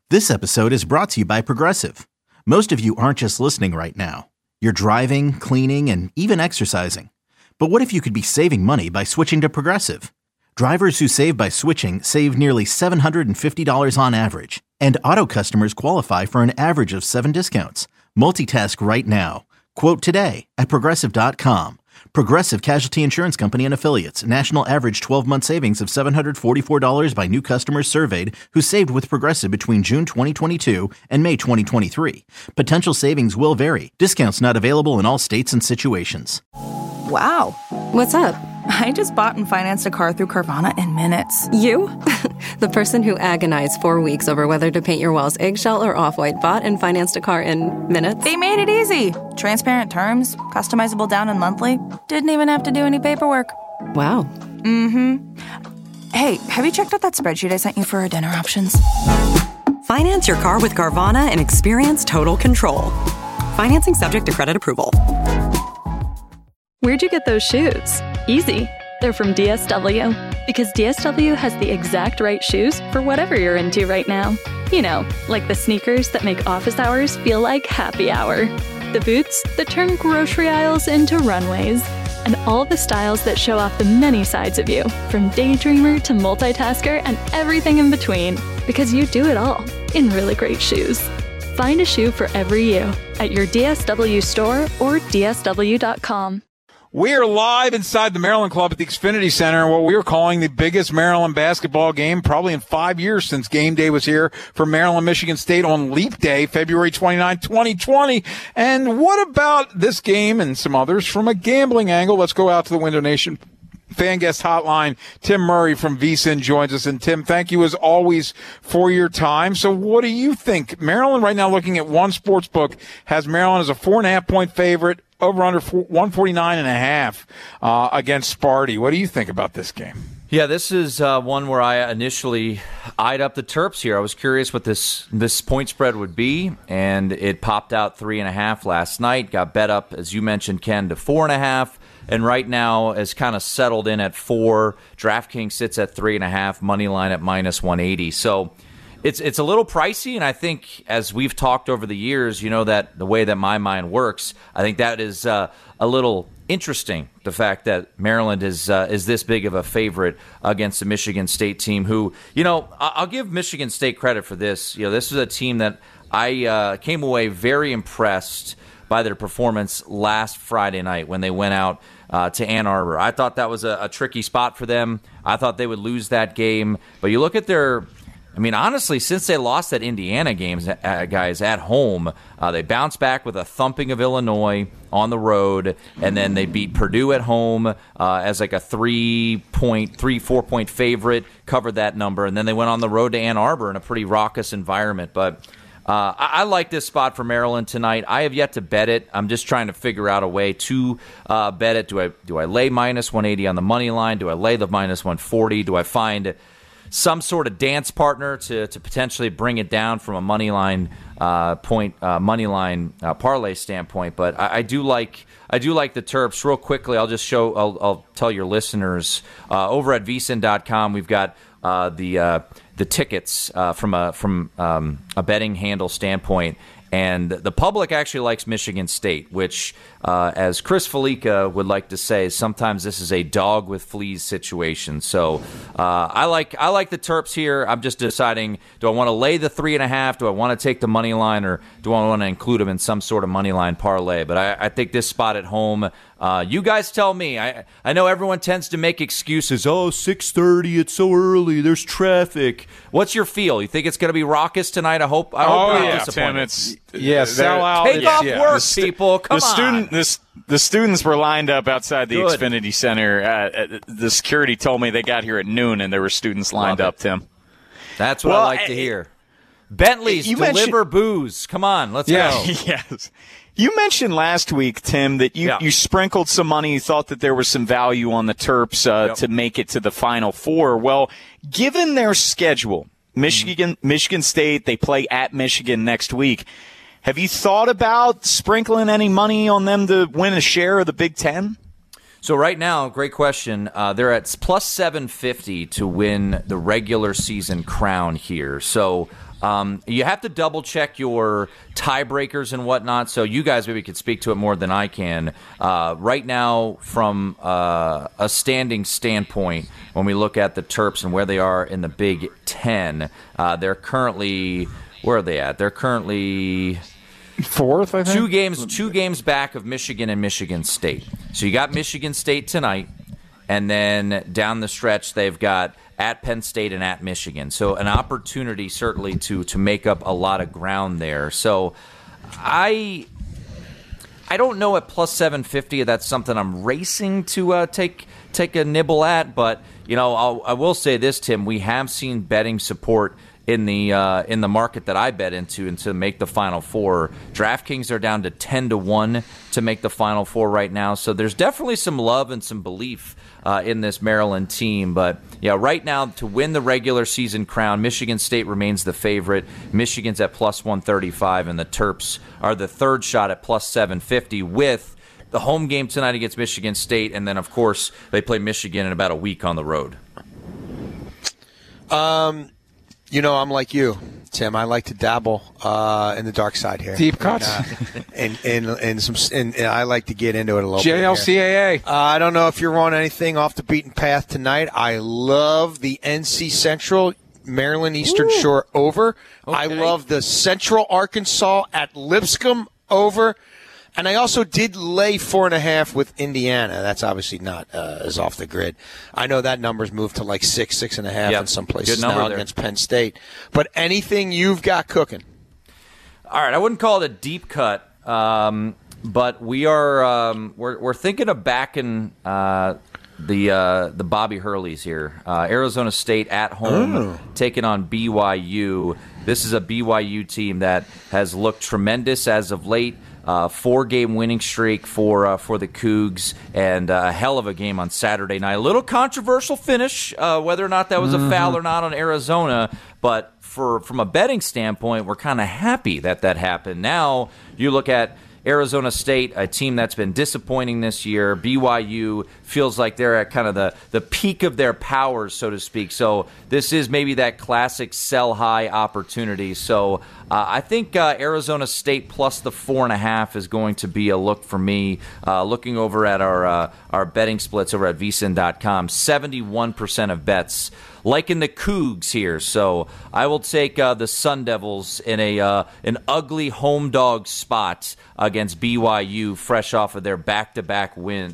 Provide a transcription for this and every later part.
This episode is brought to you by Progressive. Most of you aren't just listening right now. You're driving, cleaning, and even exercising. But what if you could be saving money by switching to Progressive? Drivers who save by switching save nearly $750 on average. And auto customers qualify for an average of 7 discounts. Multitask right now. Quote today at Progressive.com. Progressive Casualty Insurance Company and Affiliates. National average 12-month savings of $744 by new customers surveyed who saved with Progressive between June 2022 and May 2023. Potential savings will vary. Discounts not available in all states and situations. Wow. What's up? I just bought and financed a car through Carvana in minutes. You? The person who agonized 4 weeks over whether to paint your walls eggshell or off-white bought and financed a car in minutes? They made it easy. Transparent terms, customizable down and monthly. Didn't even have to do any paperwork. Wow. Mm-hmm. Hey, have you checked out that spreadsheet I sent you for our dinner options? Finance your car with Carvana and experience total control. Financing subject to credit approval. Where'd you get those shoes? Easy. They're from DSW. Because DSW has the exact right shoes for whatever you're into right now. You know, like the sneakers that make office hours feel like happy hour. The boots that turn grocery aisles into runways. And all the styles that show off the many sides of you, from daydreamer to multitasker and everything in between. Because you do it all in really great shoes. Find a shoe for every you at your DSW store or DSW.com. We are live inside the Maryland Club at the Xfinity Center, what we are calling the biggest Maryland basketball game probably in 5 years since game day was here for Maryland, Michigan State on Leap Day, February 29, 2020. And what about this game and some others from a gambling angle? Let's go out to the Window Nation fan guest hotline. Tim Murray from VSiN joins us. And Tim, thank you as always for your time. So what do you think? Maryland right now, looking at one sports book, has Maryland as a 4.5-point favorite, over under 149.5 against Sparty. What do you think about this game? Yeah, this is one where I initially eyed up the Terps here. I was curious what this point spread would be, and it popped out 3.5 last night. Got bet up, as you mentioned, Ken, to 4.5, and right now has kind of settled in at 4. DraftKings sits at 3.5, money line at minus 180. So it's a little pricey, and I think as we've talked over the years, you know that the way that my mind works, I think that is a little interesting, the fact that Maryland is this big of a favorite against the Michigan State team who, you know, I'll give Michigan State credit for this. You know, this is a team that I came away very impressed by their performance last Friday night when they went out to Ann Arbor. I thought that was a tricky spot for them. I thought they would lose that game. But you look at their, I mean, honestly, since they lost that Indiana game, guys, at home, they bounced back with a thumping of Illinois on the road, and then they beat Purdue at home as like a 4-point favorite, covered that number, and then they went on the road to Ann Arbor in a pretty raucous environment. But I like this spot for Maryland tonight. I have yet to bet it. I'm just trying to figure out a way to bet it. Do I lay minus 180 on the money line? Do I lay the minus 140? Do I find some sort of dance partner to potentially bring it down from a money line parlay standpoint? But I do like the Terps. Real quickly, I'll tell your listeners over at VSiN.com we've got the tickets from a betting handle standpoint. And the public actually likes Michigan State, which, as Chris Felica would like to say, sometimes this is a dog with fleas situation. So I like the Terps here. I'm just deciding, do I want to lay the 3.5? Do I want to take the money line, or do I want to include them in some sort of money line parlay? But I think this spot at home, you guys tell me. I know everyone tends to make excuses. Oh, 6:30, it's so early. There's traffic. What's your feel? You think it's going to be raucous tonight? I hope yeah, disappointed. Tim, sell out. Take off work, people. Come on. The students were lined up outside the Good. Xfinity Center. The security told me they got here at noon, and there were students lined up, Tim. That's what I like to hear. Bentleys deliver booze. Come on, let's go. Yes. You mentioned last week, Tim, that you sprinkled some money. You thought that there was some value on the Terps to make it to the Final Four. Well, given their schedule, Michigan State, they play at Michigan next week. Have you thought about sprinkling any money on them to win a share of the Big Ten? So right now, great question. They're at plus 750 to win the regular season crown here. So You have to double check your tiebreakers and whatnot. So you guys maybe could speak to it more than I can. Right now, from a standing standpoint, when we look at the Terps and where they are in the Big Ten, they're currently, where are they at? They're currently fourth, I think. Two games back of Michigan and Michigan State. So you got Michigan State tonight, and then down the stretch they've got at Penn State and at Michigan. So an opportunity certainly to make up a lot of ground there. So I don't know at plus 750 if that's something I'm racing to take a nibble at, but I will say this, Tim, we have seen betting support in the market that I bet into and to make the Final Four. DraftKings are down to 10-1 to make the Final Four right now. So there's definitely some love and some belief in this Maryland team. But yeah, right now to win the regular season crown, Michigan State remains the favorite. Michigan's at plus 135, and the Terps are the third shot at plus 750 with the home game tonight against Michigan State, and then of course they play Michigan in about a week on the road. I'm like you, Tim. I like to dabble in the dark side here. Deep cuts. And I like to get into it a little bit. JLCAA. I don't know if you're on anything off the beaten path tonight. I love the NC Central Maryland Eastern Shore over. Okay. I love the Central Arkansas at Lipscomb over. And I also did lay 4.5 with Indiana. That's obviously not as off the grid. I know that number's moved to like 6.5 in some places now against Penn State. But anything you've got cooking? All right, I wouldn't call it a deep cut, but we are we're thinking of backing the Bobby Hurleys here. Arizona State at home taking on BYU. This is a BYU team that has looked tremendous as of late. 4-game winning streak for the Cougs, and a hell of a game on Saturday night. A little controversial finish, whether or not that was a foul or not on Arizona, but from a betting standpoint, we're kind of happy that happened. Now you look at Arizona State, a team that's been disappointing this year. BYU feels like they're at kind of the peak of their powers, so to speak. So this is maybe that classic sell high opportunity. So I think Arizona State plus the 4.5 is going to be a look for me. Looking over at our betting splits over at vsin.com, 71% of bets liking the Cougs here. So I will take the Sun Devils in an ugly home dog spot against BYU, fresh off of their back-to-back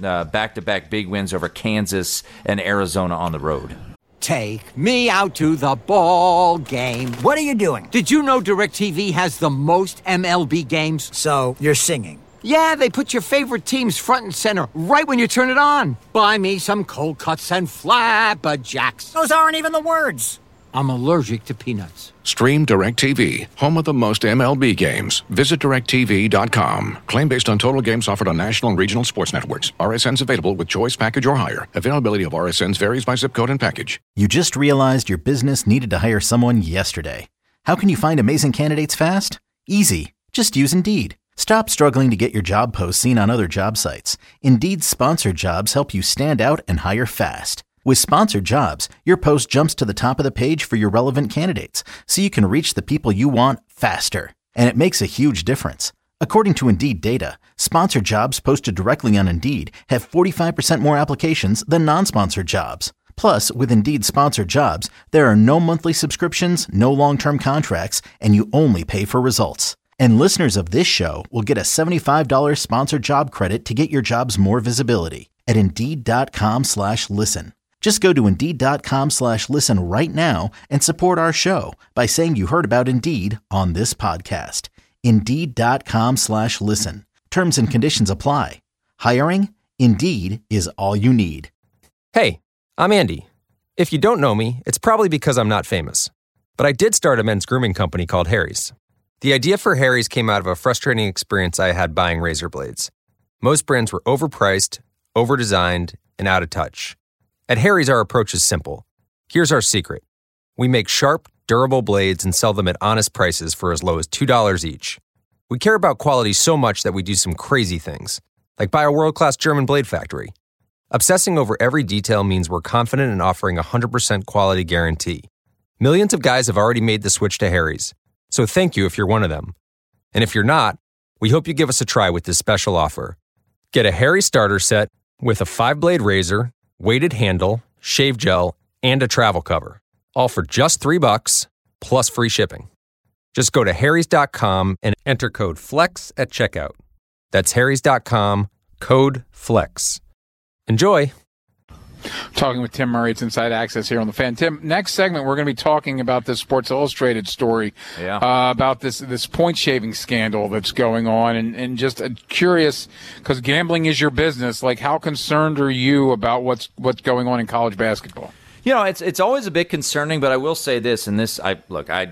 big wins over Kansas and Arizona on the road. Take me out to the ball game. What are you doing? Did you know DirecTV has the most MLB games? So you're singing. Yeah, they put your favorite teams front and center right when you turn it on. Buy me some cold cuts and flapjacks. Those aren't even the words. I'm allergic to peanuts. Stream DirecTV, home of the most MLB games. Visit DirecTV.com. Claim based on total games offered on national and regional sports networks. RSNs available with choice package or higher. Availability of RSNs varies by zip code and package. You just realized your business needed to hire someone yesterday. How can you find amazing candidates fast? Easy. Just use Indeed. Stop struggling to get your job posts seen on other job sites. Indeed's sponsored jobs help you stand out and hire fast. With sponsored jobs, your post jumps to the top of the page for your relevant candidates, so you can reach the people you want faster. And it makes a huge difference. According to Indeed data, sponsored jobs posted directly on Indeed have 45% more applications than non-sponsored jobs. Plus, with Indeed sponsored jobs, there are no monthly subscriptions, no long-term contracts, and you only pay for results. And listeners of this show will get a $75 sponsored job credit to get your jobs more visibility at Indeed.com/listen. Just go to Indeed.com/listen right now and support our show by saying you heard about Indeed on this podcast. Indeed.com/listen. Terms and conditions apply. Hiring? Indeed is all you need. Hey, I'm Andy. If you don't know me, it's probably because I'm not famous. But I did start a men's grooming company called Harry's. The idea for Harry's came out of a frustrating experience I had buying razor blades. Most brands were overpriced, overdesigned, and out of touch. At Harry's, our approach is simple. Here's our secret. We make sharp, durable blades and sell them at honest prices for as low as $2 each. We care about quality so much that we do some crazy things, like buy a world-class German blade factory. Obsessing over every detail means we're confident in offering a 100% quality guarantee. Millions of guys have already made the switch to Harry's. So thank you if you're one of them. And if you're not, we hope you give us a try with this special offer. Get a Harry's starter set with a 5-blade razor, weighted handle, shave gel, and a travel cover. All for just $3 plus free shipping. Just go to harrys.com and enter code FLEX at checkout. That's harrys.com, code FLEX. Enjoy. Talking with Tim Murray. It's Inside Access here on The Fan. Tim, next segment, we're going to be talking about this Sports Illustrated story about this point-shaving scandal that's going on. And just curious, because gambling is your business, like how concerned are you about what's going on in college basketball? You know, it's always a bit concerning, but I will say this, and this, I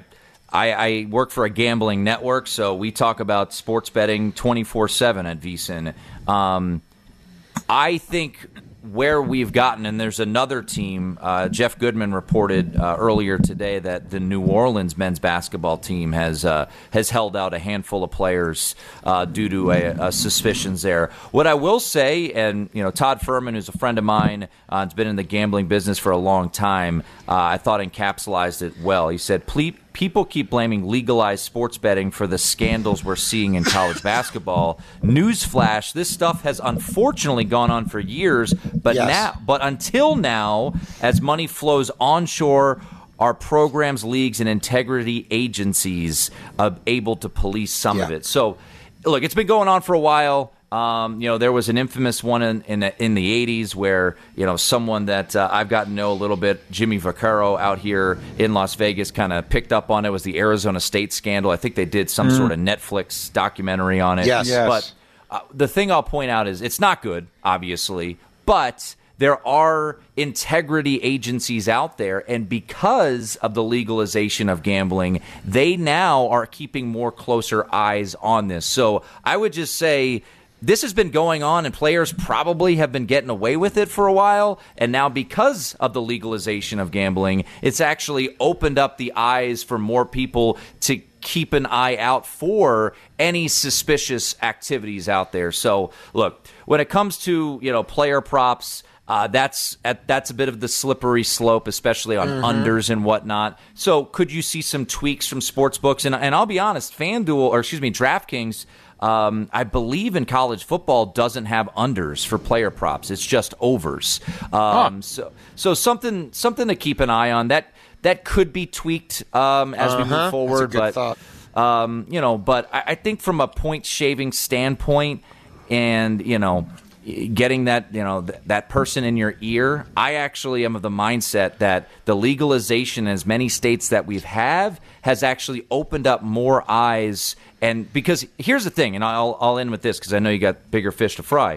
work for a gambling network, so we talk about sports betting 24/7 at VSiN. I think where we've gotten, and there's another team, Jeff Goodman reported earlier today that the New Orleans men's basketball team has held out a handful of players due to suspicions there. What I will say, and Todd Furman, who's a friend of mine, has been in the gambling business for a long time, I thought encapsulated it well. He said, people keep blaming legalized sports betting for the scandals we're seeing in college basketball. Newsflash, this stuff has unfortunately gone on for years, but until now, as money flows onshore, are programs, leagues, and integrity agencies able to police some of it? So, look, it's been going on for a while. There was an infamous one in the 80s where, someone that I've gotten to know a little bit, Jimmy Vaccaro out here in Las Vegas, kind of picked up on it. It was the Arizona State scandal. I think they did some sort of Netflix documentary on it. Yes. But the thing I'll point out is it's not good, obviously, but there are integrity agencies out there, and because of the legalization of gambling, they now are keeping more closer eyes on this. So I would just say this has been going on, and players probably have been getting away with it for a while. And now because of the legalization of gambling, it's actually opened up the eyes for more people to keep an eye out for any suspicious activities out there. So, look, when it comes to, player props, that's a bit of the slippery slope, especially on unders and whatnot. So could you see some tweaks from sports books? And I'll be honest, DraftKings, I believe in college football doesn't have unders for player props. It's just overs. So something to keep an eye on. That could be tweaked as we move forward. That's a good thought. But I think from a point shaving standpoint, and getting that that person in your ear, I actually am of the mindset that the legalization in as many states that we've has actually opened up more eyes. And because here's the thing, and I'll end with this because I know you got bigger fish to fry.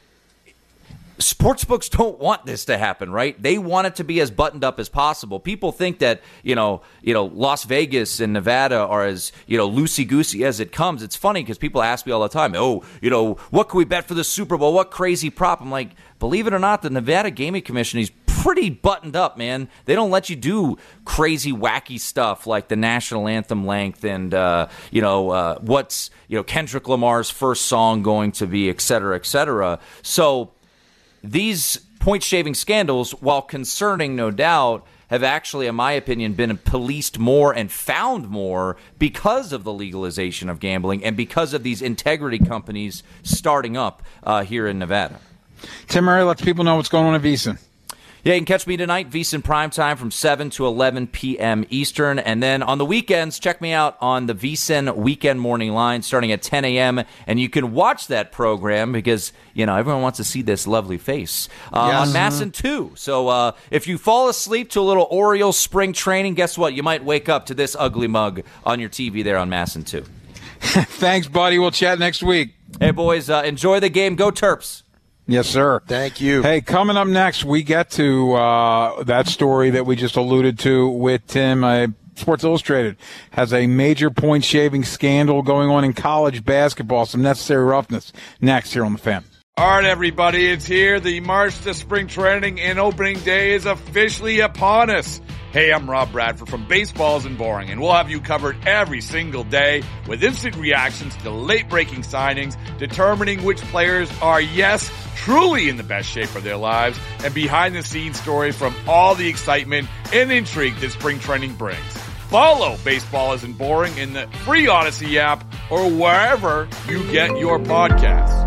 Sportsbooks don't want this to happen, right? They want it to be as buttoned up as possible. People think that, Las Vegas and Nevada are as, loosey-goosey as it comes. It's funny because people ask me all the time, what can we bet for the Super Bowl? What crazy prop? I'm like, believe it or not, the Nevada Gaming Commission is pretty buttoned up, man. They don't let you do crazy, wacky stuff like the national anthem length and, what's, Kendrick Lamar's first song going to be, et cetera, et cetera. So these point-shaving scandals, while concerning, no doubt, have actually, in my opinion, been policed more and found more because of the legalization of gambling and because of these integrity companies starting up here in Nevada. Tim Murray, let people know what's going on at VSiN. Yeah, you can catch me tonight, VSiN Primetime from 7 to 11 p.m. Eastern. And then on the weekends, check me out on the VSiN Weekend Morning Line starting at 10 a.m. And you can watch that program because, everyone wants to see this lovely face on MASN 2. So if you fall asleep to a little Orioles spring training, guess what? You might wake up to this ugly mug on your TV there on MASN 2. Thanks, buddy. We'll chat next week. Hey, boys, enjoy the game. Go Terps. Yes, sir. Thank you. Hey, coming up next, we get to that story that we just alluded to with Tim. Sports Illustrated has a major point-shaving scandal going on in college basketball. Some necessary roughness next here on The Fan. All right, everybody, it's here. The march to spring training and opening day is officially upon us. Hey, I'm Rob Bradford from Baseball Isn't Boring, and we'll have you covered every single day with instant reactions to late-breaking signings, determining which players are, yes, truly in the best shape of their lives, and behind-the-scenes stories from all the excitement and intrigue that spring training brings. Follow Baseball Isn't Boring in the free Odyssey app or wherever you get your podcasts.